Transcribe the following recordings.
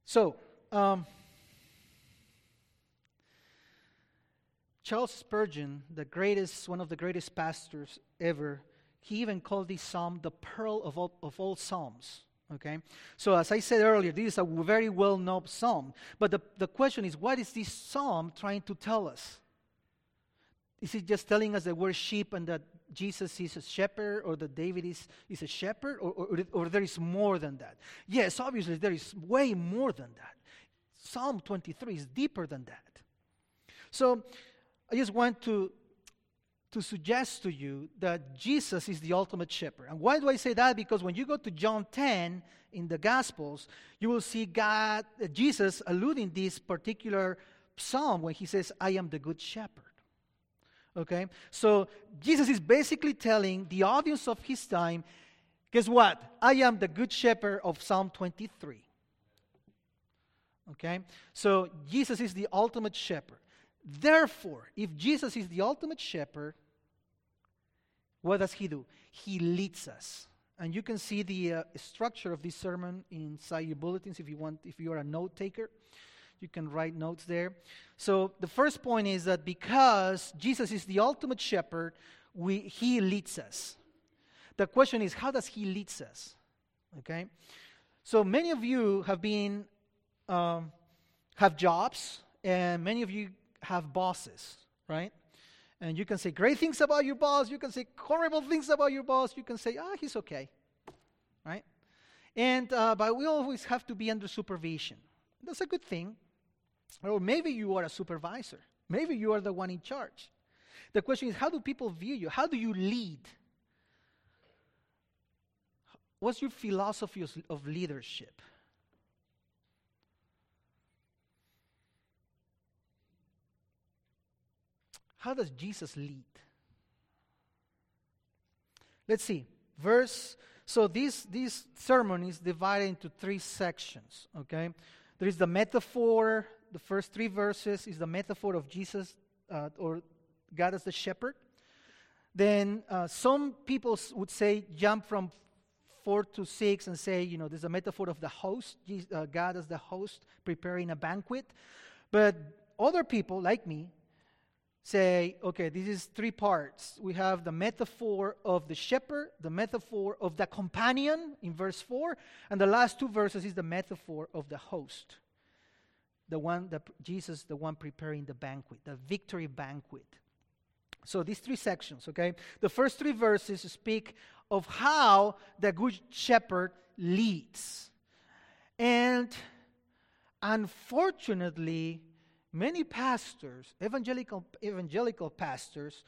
So, Charles Spurgeon, one of the greatest pastors ever, he even called this psalm the pearl of all psalms. Okay? So as I said earlier, this is a very well-known psalm. But the question is, what is this psalm trying to tell us? Is it just telling us that we're sheep and that Jesus is a shepherd, or that David is a shepherd, or there is more than that? Yes, obviously there is way more than that. Psalm 23 is deeper than that. So I just want to suggest to you that Jesus is the ultimate shepherd. And why do I say that? Because when you go to John 10 in the Gospels, you will see Jesus alluding this particular psalm when he says, I am the good shepherd. Okay? So Jesus is basically telling the audience of his time, guess what? I am the good shepherd of Psalm 23. Okay? So Jesus is the ultimate shepherd. Therefore, if Jesus is the ultimate shepherd, what does he do? He leads us. And you can see the structure of this sermon inside your bulletins if you are a note taker. You can write notes there. So the first point is that because Jesus is the ultimate shepherd, he leads us. The question is, how does he lead us? Okay? So many of you have jobs, and many of you have bosses, right? And you can say great things about your boss. You can say horrible things about your boss. You can say, he's okay, right? And but we always have to be under supervision. That's a good thing. Or maybe you are a supervisor. Maybe you are the one in charge. The question is, how do people view you? How do you lead? What's your philosophy of leadership? How does Jesus lead? Let's see. So this sermon is divided into 3 sections, okay? There is the metaphor. The first 3 verses is the metaphor of Jesus or God as the shepherd. Then some people would say, jump from 4 to 6 and say, there's a metaphor of the host, God as the host preparing a banquet. But other people, like me, say, okay, this is 3 parts. We have the metaphor of the shepherd, the metaphor of the companion in verse 4, and the last 2 verses is the metaphor of the host. The one preparing the banquet, the victory banquet. So these 3 sections, okay? The first 3 verses speak of how the good shepherd leads. And unfortunately, many pastors, evangelical pastors,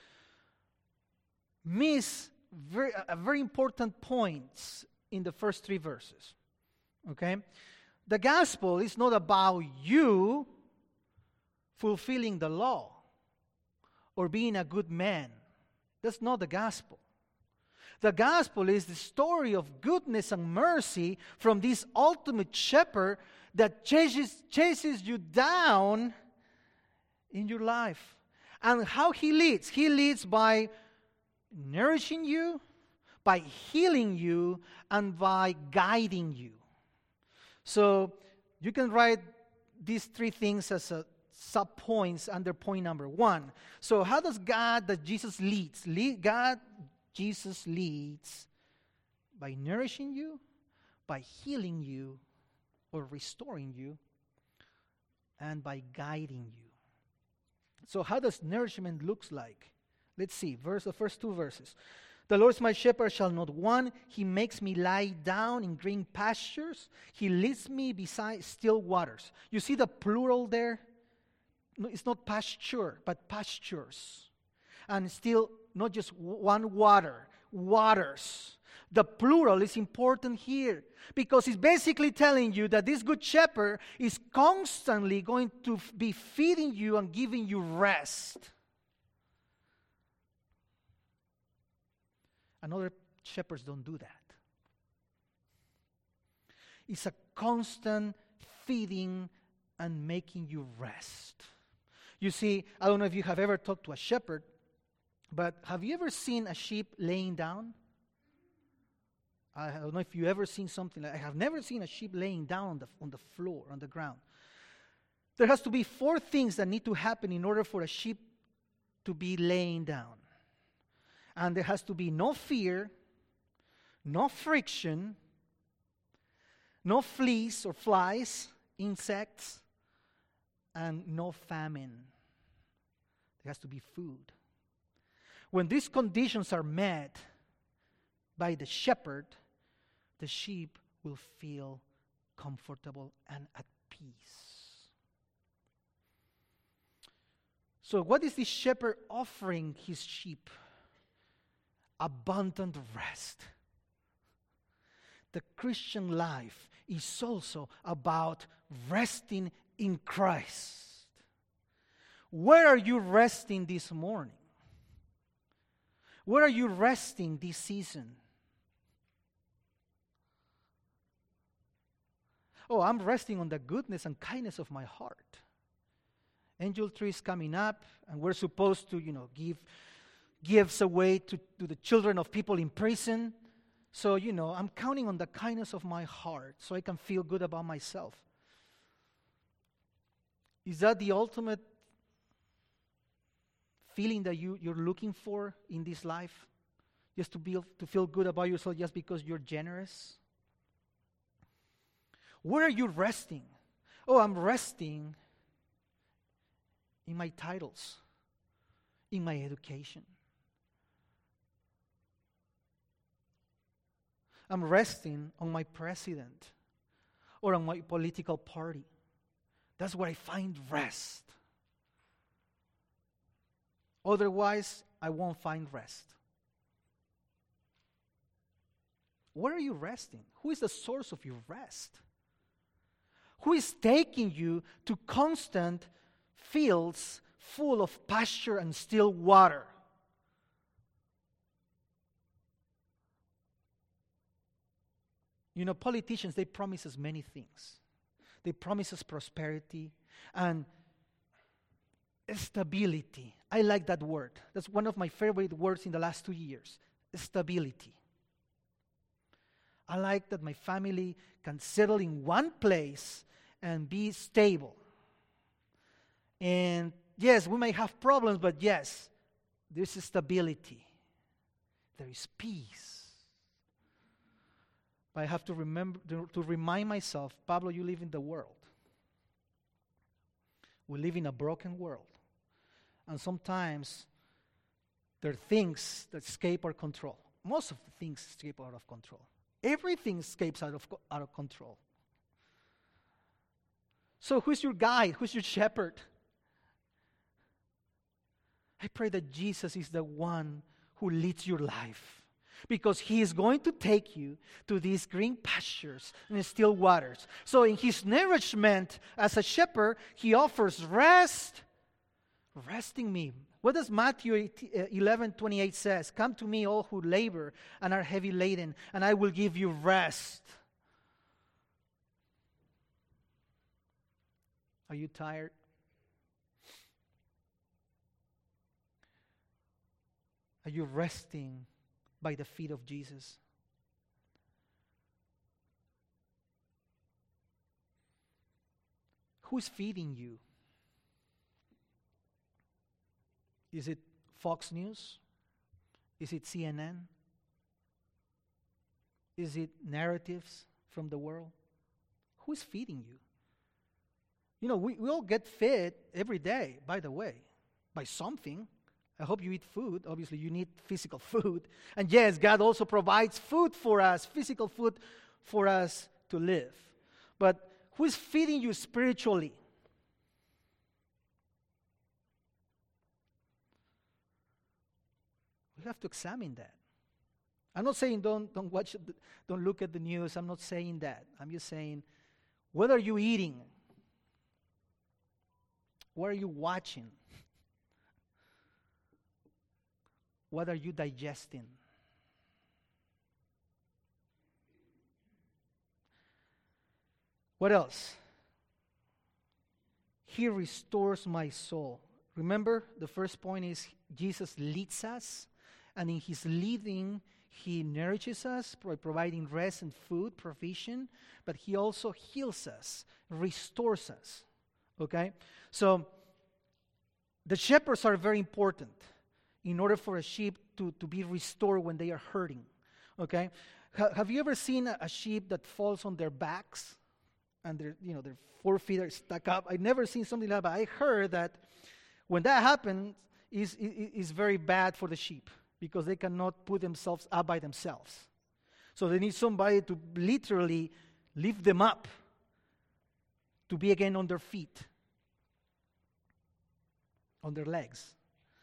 miss very important points in the first 3 verses. Okay? The gospel is not about you fulfilling the law or being a good man. That's not the gospel. The gospel is the story of goodness and mercy from this ultimate shepherd that chases you down in your life. And how he leads? He leads by nourishing you, by healing you, and by guiding you. So you can write these 3 things as sub-points under point number 1. So how does Jesus leads? Jesus leads by nourishing you, by healing you, or restoring you, and by guiding you. So how does nourishment looks like? Let's see, the first 2 verses. The Lord is my shepherd, shall not want. He makes me lie down in green pastures. He leads me beside still waters. You see the plural there? No, it's not pasture, but pastures. And still, not just one water, waters. The plural is important here because it's basically telling you that this good shepherd is constantly going to be feeding you and giving you rest. And other shepherds don't do that. It's a constant feeding and making you rest. You see, I don't know if you have ever talked to a shepherd, but have you ever seen a sheep laying down? I don't know if you ever seen something like, I have never seen a sheep laying down on the floor, on the ground. There has to be 4 things that need to happen in order for a sheep to be laying down. And there has to be no fear, no friction, no fleas or flies, insects, and no famine. There has to be food. When these conditions are met by the shepherd, the sheep will feel comfortable and at peace. So what is the shepherd offering his sheep? Abundant rest. The Christian life is also about resting in Christ. Where are you resting this morning? Where are you resting this season? Oh, I'm resting on the goodness and kindness of my heart. Angel Tree is coming up, and we're supposed to, give gifts away to the children of people in prison. So, I'm counting on the kindness of my heart so I can feel good about myself. Is that the ultimate feeling that you're looking for in this life? Just to feel good about yourself just because you're generous? Where are you resting? Oh, I'm resting in my titles, in my education. I'm resting on my president or on my political party. That's where I find rest. Otherwise, I won't find rest. Where are you resting? Who is the source of your rest? Who is taking you to constant fields full of pasture and still water? Politicians, they promise us many things. They promise us prosperity and stability. I like that word. That's one of my favorite words in the last 2 years. Stability. I like that my family can settle in one place and be stable. And yes, we may have problems, but yes, there's stability. There is peace. But I have to remember to remind myself, Pablo, you live in the world. We live in a broken world. And sometimes there are things that escape our control. Most of the things escape out of control. Everything escapes out of control. So who's your guide? Who's your shepherd? I pray that Jesus is the one who leads your life, because he is going to take you to these green pastures and still waters. So in his nourishment as a shepherd, he offers rest. Resting me. What does Matthew 11:28 says? Come to me, all who labor and are heavy laden, and I will give you rest. Are you tired? Are you resting by the feet of Jesus? Who's feeding you? Is it Fox News? Is it CNN? Is it narratives from the world? Who's feeding you? We all get fed every day, by the way, by something. I hope you eat food. Obviously, you need physical food. And yes, God also provides food for us, physical food for us to live. But who is feeding you spiritually? We have to examine that. I'm not saying don't look at the news. I'm not saying that. I'm just saying, what are you eating? What are you watching? What are you digesting? What else? He restores my soul. Remember, the first point is Jesus leads us, and in his leading, He nourishes us by providing rest and food, provision, but He also heals us, restores us. Okay? So, the shepherds are very important in order for a sheep to be restored when they are hurting. Okay? Have you ever seen a sheep that falls on their backs and their forefeet are stuck up? I've never seen something like that. I heard that when that happens, is very bad for the sheep because they cannot put themselves up by themselves. So they need somebody to literally lift them up to be again on their feet, on their legs.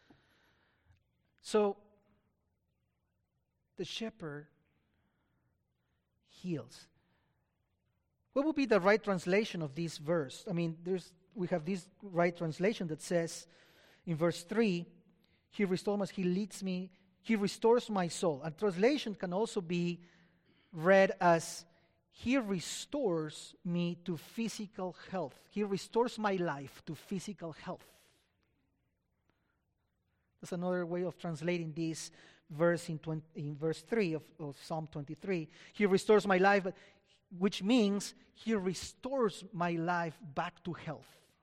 So the shepherd heals. What would be the right translation of this verse? I mean, we have this right translation that says in verse 3, He restores us, He leads me, He restores my soul. A translation can also be read as, He restores me to physical health. He restores my life to physical health. That's another way of translating this verse in verse 3 of Psalm 23. He restores my life, which means He restores my life back to health.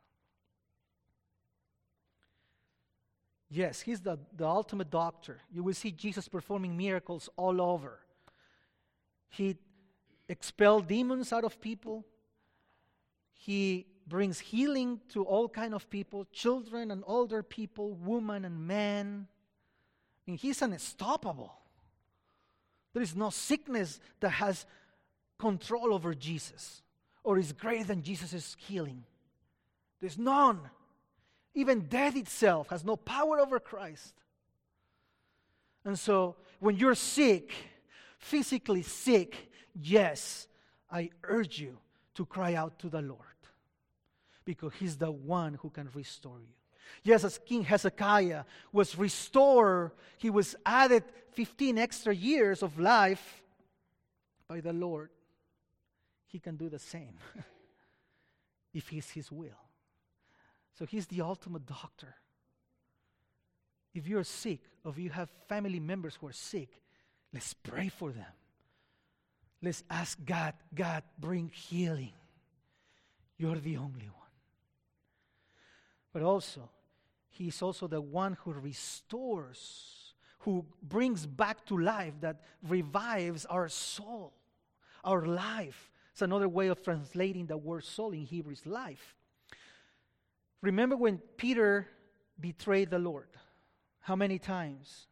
Yes, He's the ultimate doctor. You will see Jesus performing miracles all over. He expelled demons out of people. He brings healing to all kind of people, children and older people, women and men. I mean, He's unstoppable. There is no sickness that has control over Jesus or is greater than Jesus' healing. There's none. Even death itself has no power over Christ. And so, when you're sick, physically sick, yes, I urge you to cry out to the Lord, because He's the one who can restore you. Yes, as King Hezekiah was restored, he was added 15 extra years of life by the Lord. He can do the same if it's His will. So He's the ultimate doctor. If you're sick, or if you have family members who are sick, let's pray for them. Let's ask God, God, bring healing. You're the only one. But also, He's also the one who restores, who brings back to life, that revives our soul, our life. It's another way of translating the word soul in Hebrew is life. Remember when Peter betrayed the Lord? How many times?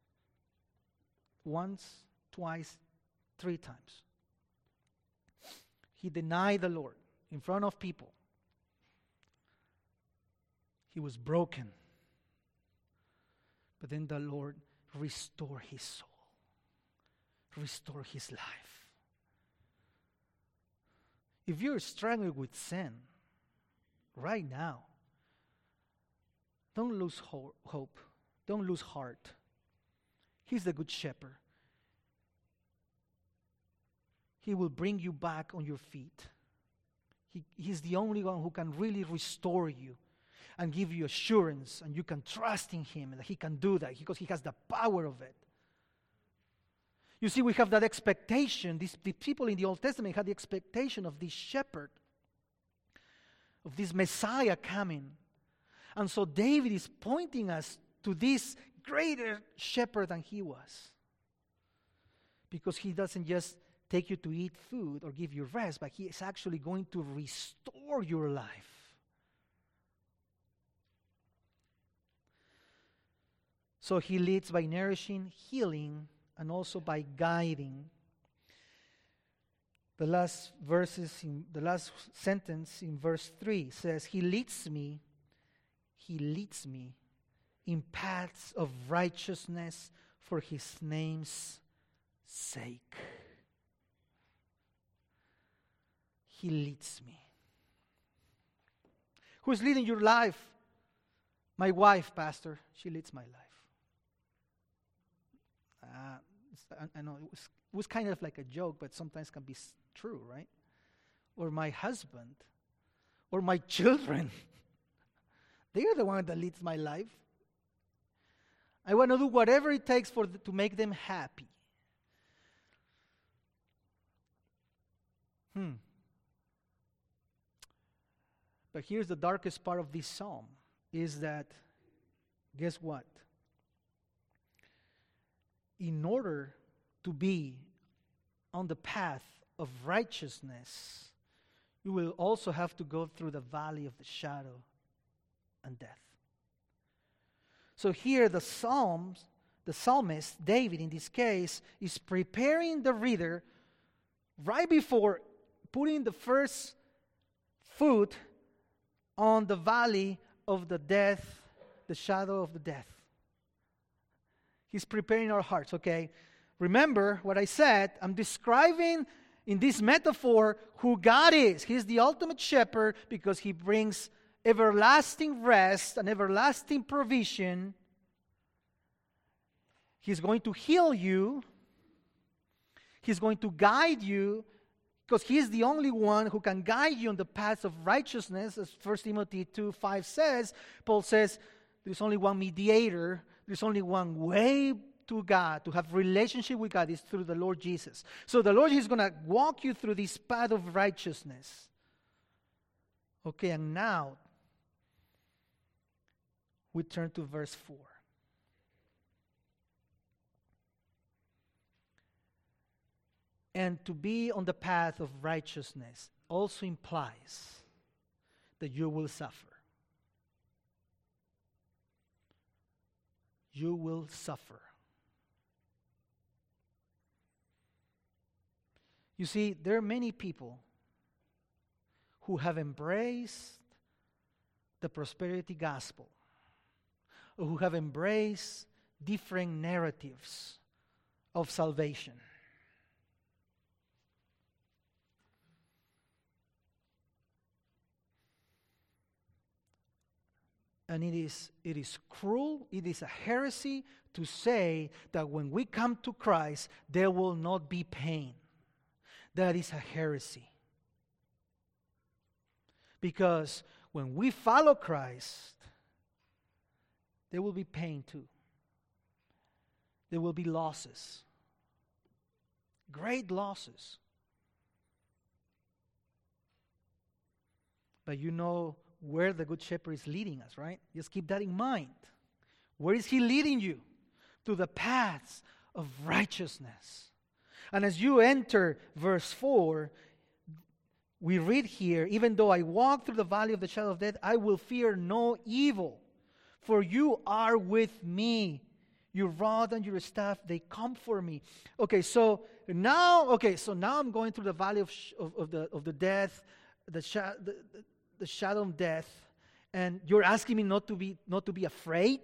Once, twice, 3 times. He denied the Lord in front of people. He was broken. But then the Lord restored his soul, restored his life. If you're struggling with sin right now, don't lose hope. Don't lose heart. He's the good shepherd. He will bring you back on your feet. He's the only one who can really restore you and give you assurance, and you can trust in Him that He can do that because He has the power of it. You see, we have that expectation. The people in the Old Testament had the expectation of this shepherd, of this Messiah coming. And so David is pointing us to this greater shepherd than he was. Because He doesn't just take you to eat food or give you rest, but He is actually going to restore your life. So He leads by nourishing, healing, and also by guiding. The last sentence in verse 3 says, He leads me in paths of righteousness for His name's sake. He leads me. Who's leading your life? My wife, Pastor. She leads my life. I know it was kind of like a joke, but sometimes can be true, right? Or my husband, or my children. They are the one that leads my life. I want to do whatever it takes to make them happy. But here's the darkest part of this psalm, is that, guess what? In order to be on the path of righteousness, you will also have to go through the valley of the shadow and death. So here the psalmist, David in this case, is preparing the reader right before putting the first foot on the valley of the death, the shadow of the death. He's preparing our hearts, okay? Remember what I said, I'm describing in this metaphor who God is. He's the ultimate shepherd because He brings everlasting rest and everlasting provision. He's going to heal you. He's going to guide you because He is the only one who can guide you on the path of righteousness. As 1 Timothy 2:5 says, Paul says, there's only one mediator. There's only one way to God, to have relationship with God, is through the Lord Jesus. So the Lord is going to walk you through this path of righteousness. Okay, and now we turn to verse 4. And to be on the path of righteousness also implies that you will suffer. You will suffer. You see, there are many people who have embraced the prosperity gospel, or who have embraced different narratives of salvation. And it is cruel, it is a heresy to say that when we come to Christ, there will not be pain. That is a heresy. Because when we follow Christ, there will be pain too. There will be losses. Great losses. But you know where the Good Shepherd is leading us, right? Just keep that in mind. Where is He leading you? To the paths of righteousness. And as you enter verse 4, we read here, even though I walk through the valley of the shadow of death, I will fear no evil, for you are with me. Your rod and your staff, they comfort me. So now I'm going through the valley of the death, the shadow of death, and you're asking me not to be afraid?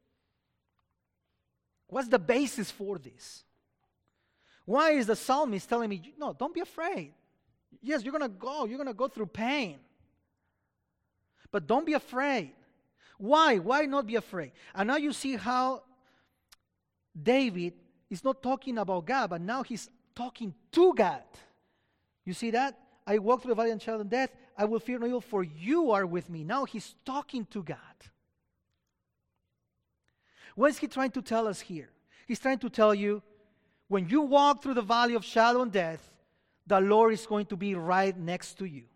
What's the basis for this? Why is the psalmist telling me, no, don't be afraid? Yes, you're going to go through pain. But don't be afraid. Why? Why not be afraid? And now you see how David is not talking about God, but now he's talking to God. You see that? I walk through the valley of the shadow of death, I will fear no evil, for you are with me. Now he's talking to God. What is he trying to tell us here? He's trying to tell you, when you walk through the valley of shadow and death, the Lord is going to be right next to you.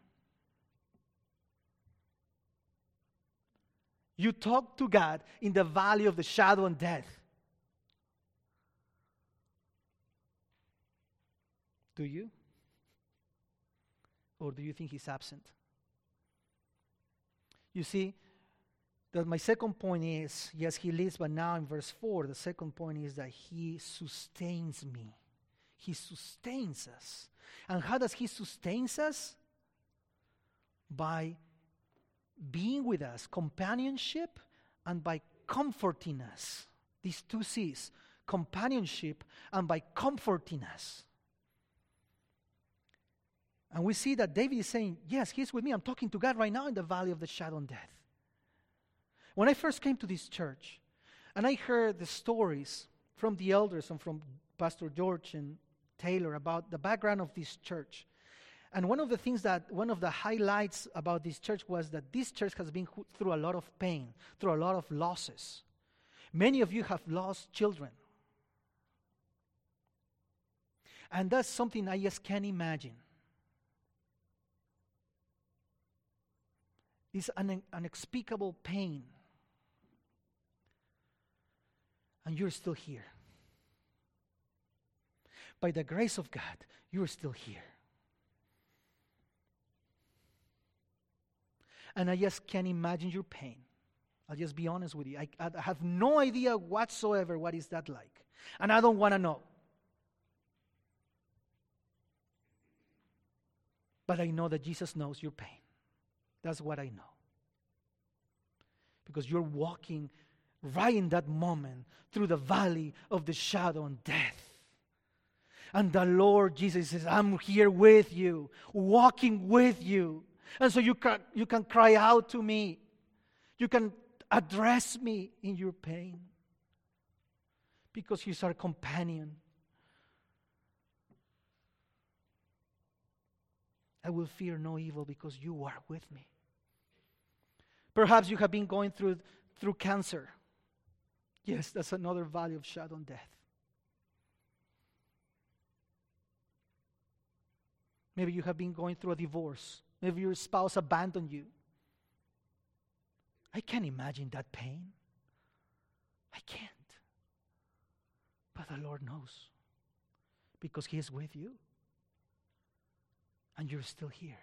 You talk to God in the valley of the shadow and death. Do you? Or do you think He's absent? You see, that my second point is, yes, He leads, but now in verse 4, the second point is that He sustains me. He sustains us. And how does He sustain us? By being with us, companionship, and by comforting us. These two C's, companionship and by comforting us. And we see that David is saying, yes, He's with me. I'm talking to God right now in the valley of the shadow and death. When I first came to this church, and I heard the stories from the elders and from Pastor George and Taylor about the background of this church. And one of the highlights about this church was that this church has been through a lot of pain, through a lot of losses. Many of you have lost children. And that's something I just can't imagine. It's an unspeakable pain. And you're still here. By the grace of God, you're still here. And I just can't imagine your pain. I'll just be honest with you. I have no idea whatsoever what is that like. And I don't want to know. But I know that Jesus knows your pain. That's what I know. Because you're walking right in that moment through the valley of the shadow and death. And the Lord Jesus says, I'm here with you, walking with you. And so you can cry out to me. You can address me in your pain. Because He's our companion. I will fear no evil because you are with me. Perhaps you have been going through cancer. Yes, that's another valley of shadow and death. Maybe you have been going through a divorce. Maybe your spouse abandoned you. I can't imagine that pain. I can't. But the Lord knows. Because He is with you. And you're still here.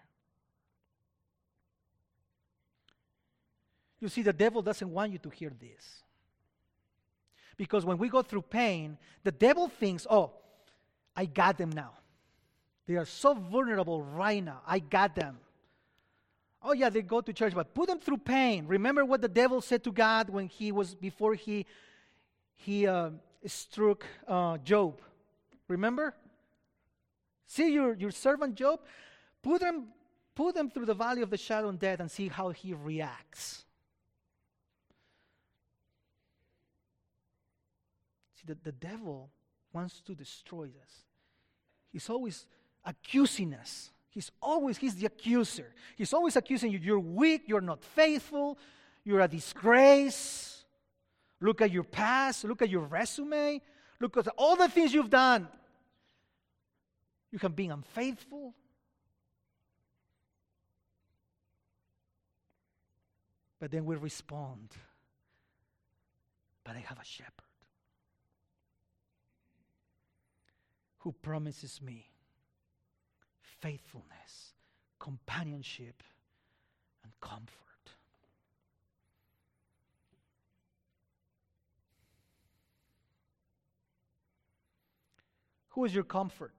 You see, the devil doesn't want you to hear this. Because when we go through pain, the devil thinks, oh, I got them now. They are so vulnerable right now. I got them. Oh yeah, they go to church, but put them through pain. Remember what the devil said to God when before he struck Job. Remember? See your servant Job? Put them through the valley of the shadow and death and see how he reacts. See, the devil wants to destroy us. He's always accusing us. He's the accuser. He's always accusing you. You're weak. You're not faithful. You're a disgrace. Look at your past. Look at your resume. Look at all the things you've done. You have been unfaithful. But then we respond. But I have a shepherd who promises me faithfulness, companionship, and comfort. Who is your comfort?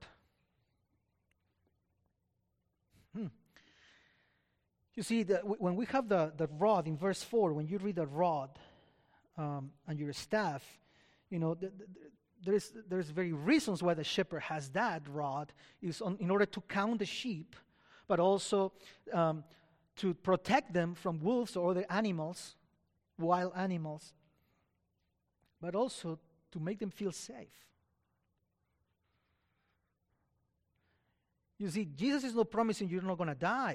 You see, when we have the rod in verse 4, when you read the rod and your staff, you know, there's very reasons why the shepherd has that rod, is in order to count the sheep, but also to protect them from wolves or other animals, wild animals, but also to make them feel safe. You see, Jesus is not promising you're not going to die.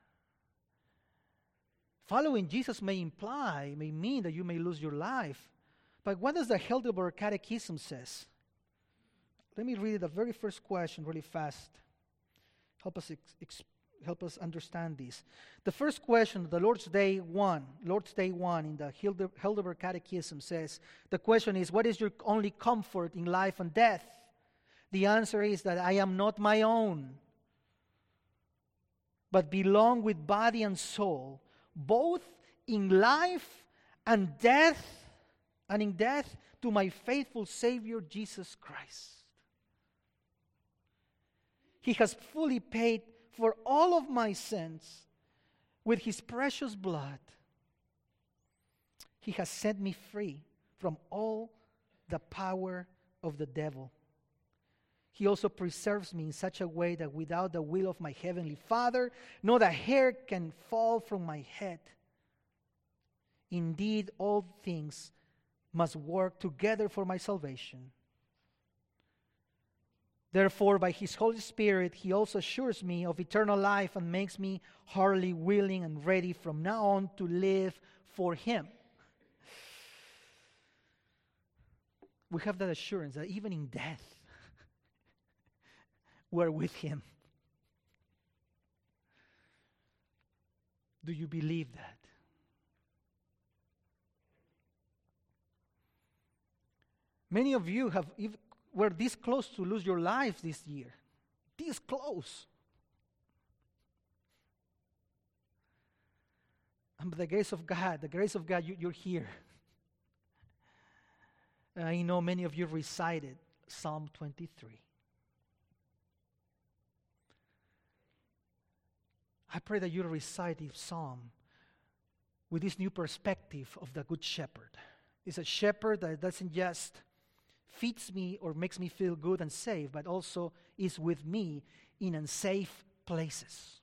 Following Jesus may mean that you may lose your life. But what does the Heidelberg Catechism says? Let me read the very first question really fast. Help us understand this. The first question, the Lord's Day 1 in the Heidelberg Catechism says, the question is, what is your only comfort in life and death? The answer is that I am not my own, but belong with body and soul, both in life and death, and in death to my faithful Savior, Jesus Christ. He has fully paid for all of my sins with His precious blood. He has set me free from all the power of the devil. He also preserves me in such a way that without the will of my Heavenly Father, not a hair can fall from my head. Indeed, all things must work together for my salvation. Therefore, by His Holy Spirit, He also assures me of eternal life and makes me heartily willing and ready from now on to live for Him. We have that assurance that even in death, we're with Him. Do you believe that? Many of you were this close to lose your life this year. This close. And by the grace of God, you're here. And I know many of you recited Psalm 23. I pray that you recite this psalm with this new perspective of the Good Shepherd. It's a shepherd that doesn't just feeds me or makes me feel good and safe, but also is with me in unsafe places.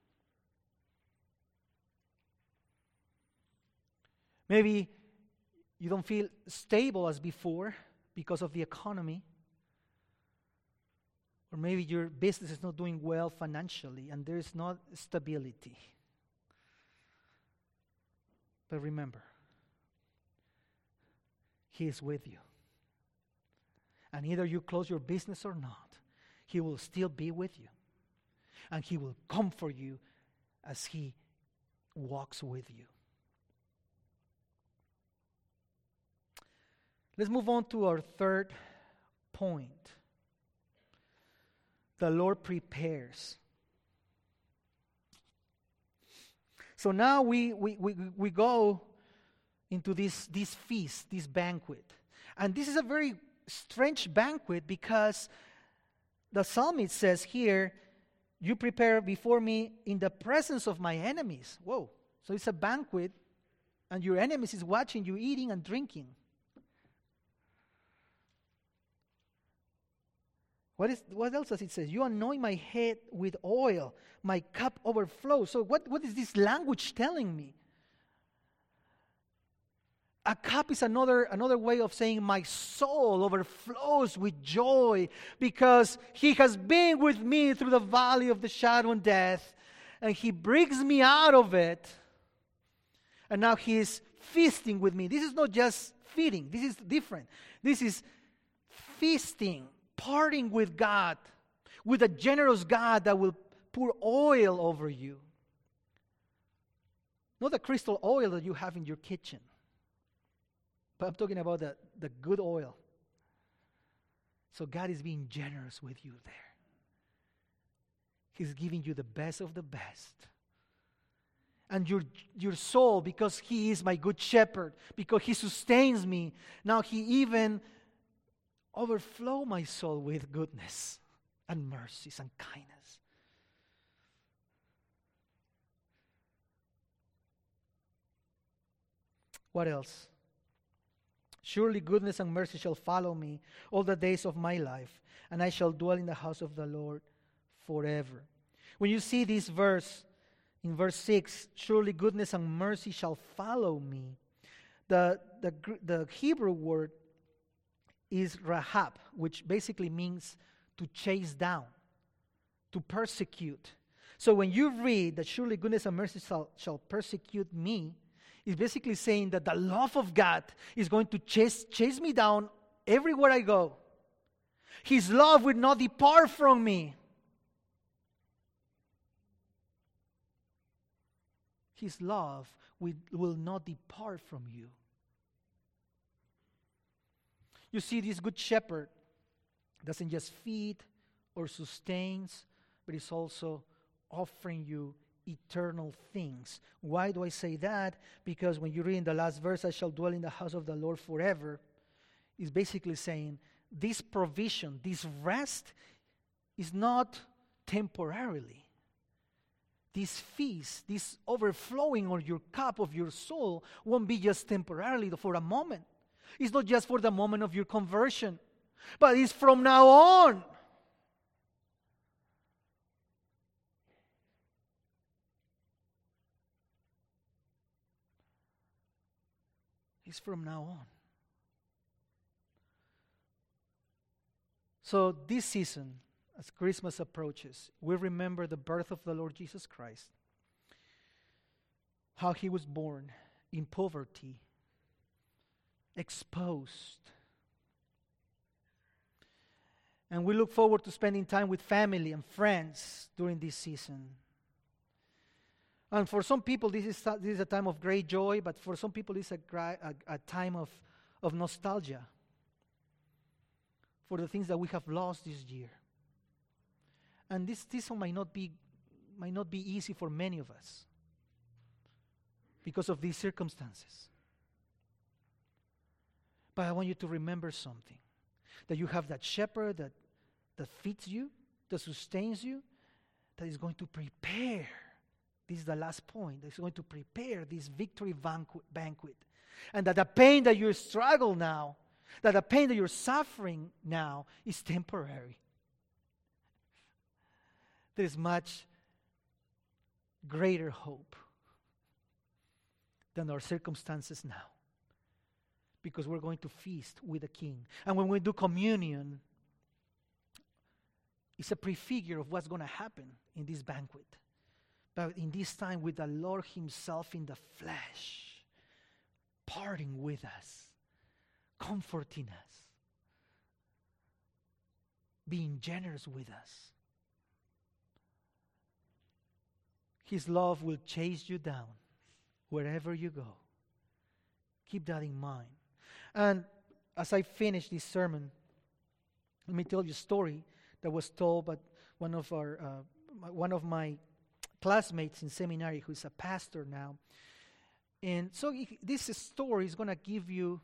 Maybe you don't feel stable as before because of the economy. Or maybe your business is not doing well financially and there is not stability. But remember, He is with you. And either you close your business or not, He will still be with you. And He will comfort you as He walks with you. Let's move on to our third point. The Lord prepares. So now we go into this feast, this banquet. And this is a very strange banquet because the psalmist says here, you prepare before me in the presence of my enemies. Whoa. So it's a banquet and your enemies is watching you eating and drinking. What else does it say? You anoint my head with oil, my cup overflows. So what is this language telling me? A cup is another way of saying my soul overflows with joy because He has been with me through the valley of the shadow and death, and He brings me out of it. And now He is feasting with me. This is not just feeding. This is different. This is feasting. Parting with God, with a generous God that will pour oil over you. Not the crystal oil that you have in your kitchen, but I'm talking about the good oil. So God is being generous with you there. He's giving you the best of the best. And your soul, because He is my good shepherd, because He sustains me, now He even overflow my soul with goodness and mercies and kindness. What else? Surely goodness and mercy shall follow me all the days of my life, and I shall dwell in the house of the Lord forever. When you see this verse, in verse 6, surely goodness and mercy shall follow me, the Hebrew word is rahab, which basically means to chase down, to persecute. So when you read that surely goodness and mercy shall persecute me, it's basically saying that the love of God is going to chase me down everywhere I go. His love will not depart from me. His love will not depart from you. You see, this good shepherd doesn't just feed or sustains, but is also offering you eternal things. Why do I say that? Because when you read in the last verse, I shall dwell in the house of the Lord forever, is basically saying this provision, this rest is not temporarily. This feast, this overflowing on your cup of your soul won't be just temporarily for a moment. It's not just for the moment of your conversion, but it's from now on. It's from now on. So this season, as Christmas approaches, we remember the birth of the Lord Jesus Christ, how He was born in poverty, exposed. And we look forward to spending time with family and friends during this season. And for some people, this is a time of great joy, but for some people, it's a time of nostalgia for the things that we have lost this year. And this season might not be easy for many of us because of these circumstances. But I want you to remember something, that you have that shepherd that feeds you, that sustains you, that is going to prepare. This is the last point. That is going to prepare this victory banquet. And that the pain that you struggle now, that the pain that you're suffering now is temporary. There is much greater hope than our circumstances now, because we're going to feast with the King. And when we do communion, it's a prefigure of what's going to happen in this banquet. But in this time with the Lord himself in the flesh, parting with us, comforting us, being generous with us. His love will chase you down wherever you go. Keep that in mind. And as I finish this sermon, let me tell you a story that was told by one of my classmates in seminary, who is a pastor now. And so this story is going to give you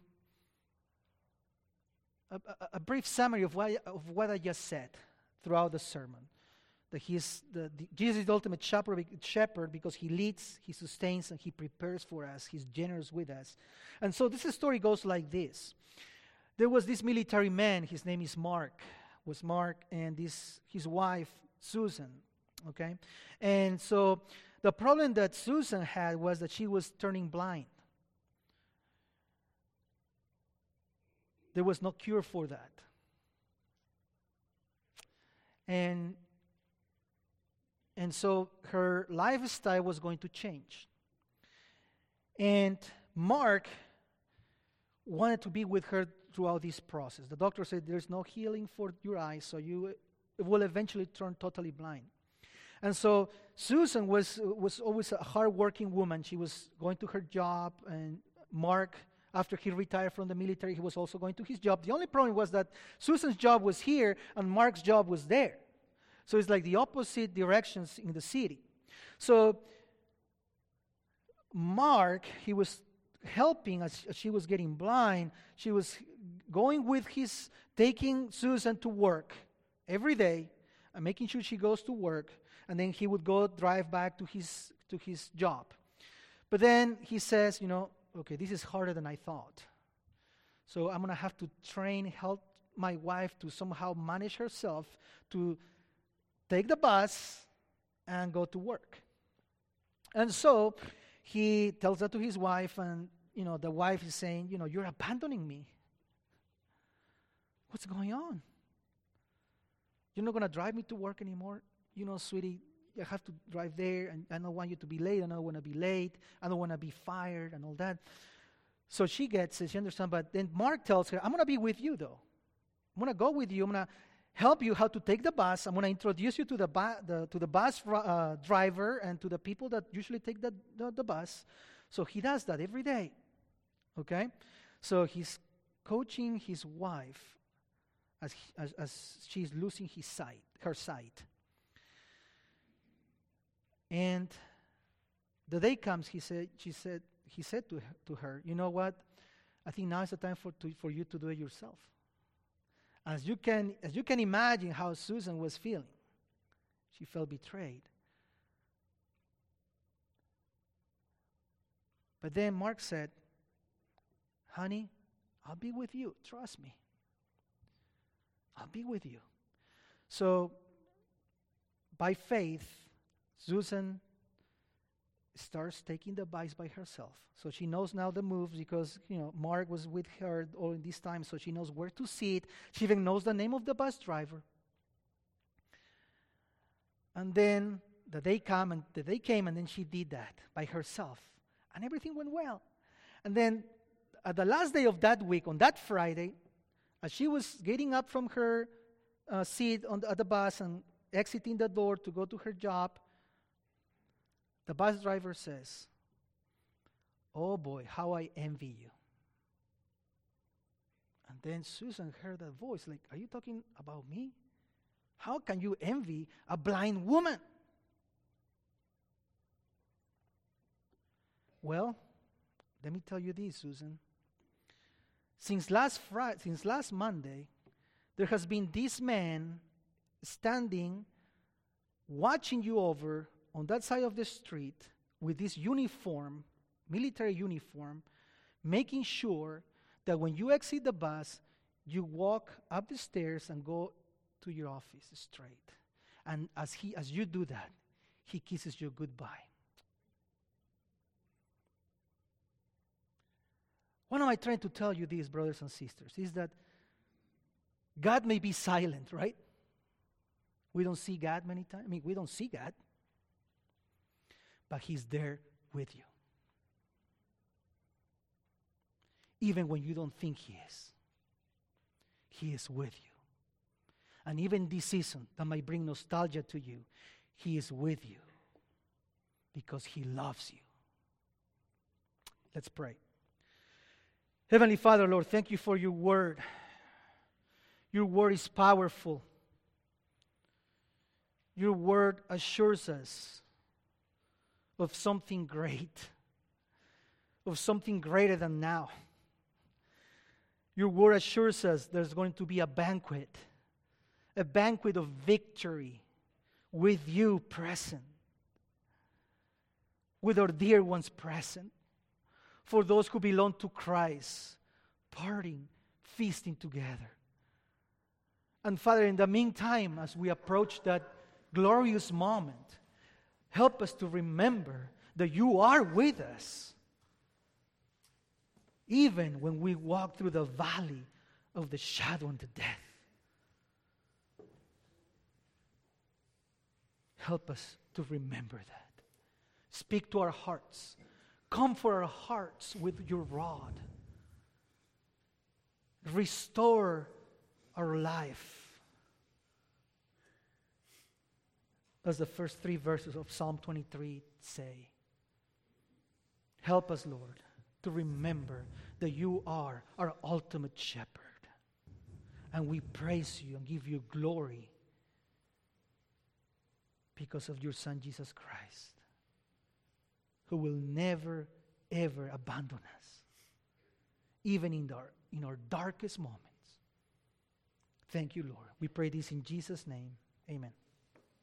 a brief summary of what I just said throughout the sermon. That Jesus is the ultimate shepherd because he leads, he sustains, and he prepares for us. He's generous with us. And so this story goes like this. There was this military man, his name is Mark, and his wife, Susan, okay? And so the problem that Susan had was that she was turning blind. There was no cure for that. And so her lifestyle was going to change. And Mark wanted to be with her throughout this process. The doctor said, there's no healing for your eyes, so you will eventually turn totally blind. And so Susan was always a hard-working woman. She was going to her job, and Mark, after he retired from the military, he was also going to his job. The only problem was that Susan's job was here, and Mark's job was there. So it's like the opposite directions in the city. So Mark, he was helping as she was getting blind. She was going with taking Susan to work every day and making sure she goes to work. And then he would go drive back to his job. But then he says, okay, this is harder than I thought. So I'm going to have to help my wife to somehow manage herself to take the bus and go to work. And so he tells that to his wife, and the wife is saying, you're abandoning me. What's going on? You're not going to drive me to work anymore? Sweetie, I have to drive there, and I don't want you to be late. I don't want to be late. I don't want to be fired and all that. So she gets it. She understands. But then Mark tells her, I'm going to be with you, though. I'm going to go with you. I'm going to help you how to take the bus. I'm going to introduce you to the bus driver and to the people that usually take the bus. So he does that every day. Okay? So he's coaching his wife as she's losing her sight. And the day comes, he said to her, you know what? I think now is the time for you to do it yourself. As you can imagine how Susan was feeling. She felt betrayed. But then Mark said, honey, I'll be with you. Trust me. I'll be with you. So, by faith, Susan starts taking the bikes by herself. So she knows now the moves because, Mark was with her all in this time, so she knows where to sit. She even knows the name of the bus driver. And then the day came, and then she did that by herself. And everything went well. And then at the last day of that week, on that Friday, as she was getting up from her seat at the bus and exiting the door to go to her job, The bus driver says, "Oh boy, how I envy you." And then Susan heard that voice, like, "Are you talking about me? How can you envy a blind woman?" Well, let me tell you this, Susan. Since last Monday, there has been this man standing, watching you over on that side of the street with this uniform, military uniform, making sure that when you exit the bus, you walk up the stairs and go to your office straight. And as you do that, he kisses you goodbye. What am I trying to tell you, these brothers and sisters? Is that God may be silent, right? We don't see God many times. I mean, we don't see God. But He's there with you. Even when you don't think He is with you. And even this season that might bring nostalgia to you, He is with you because He loves you. Let's pray. Heavenly Father, Lord, thank you for your word. Your word is powerful. Your word assures us of something great, of something greater than now. Your word assures us there's going to be a banquet of victory with you present, with our dear ones present, for those who belong to Christ, partying, feasting together. And Father, in the meantime, as we approach that glorious moment, help us to remember that you are with us, even when we walk through the valley of the shadow and the death. Help us to remember that. Speak to our hearts. Comfort our hearts with your rod. Restore our life. As the first 3 verses of Psalm 23 say. Help us, Lord, to remember that you are our ultimate shepherd. And we praise you and give you glory because of your Son, Jesus Christ, who will never, ever abandon us, even in our darkest moments. Thank you, Lord. We pray this in Jesus' name. Amen.